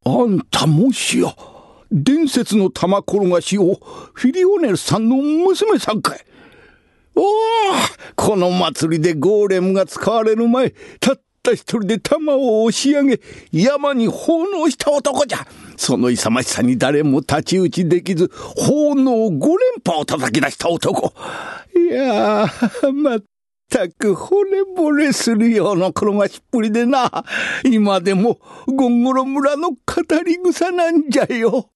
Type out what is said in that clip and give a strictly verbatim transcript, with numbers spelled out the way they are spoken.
あんたもしや、伝説の玉転がしをフィリオネルさんの娘さんかい。おお、この祭りでゴーレムが使われる前、たった一人で玉を押し上げ、山に奉納した男じゃ。その勇ましさに誰も太刀打ちできず、奉納五連覇を叩き出した男。いやー、まったく惚れ惚れするような転がしっぷりでな、今でもゴンゴロ村の語り草なんじゃよ。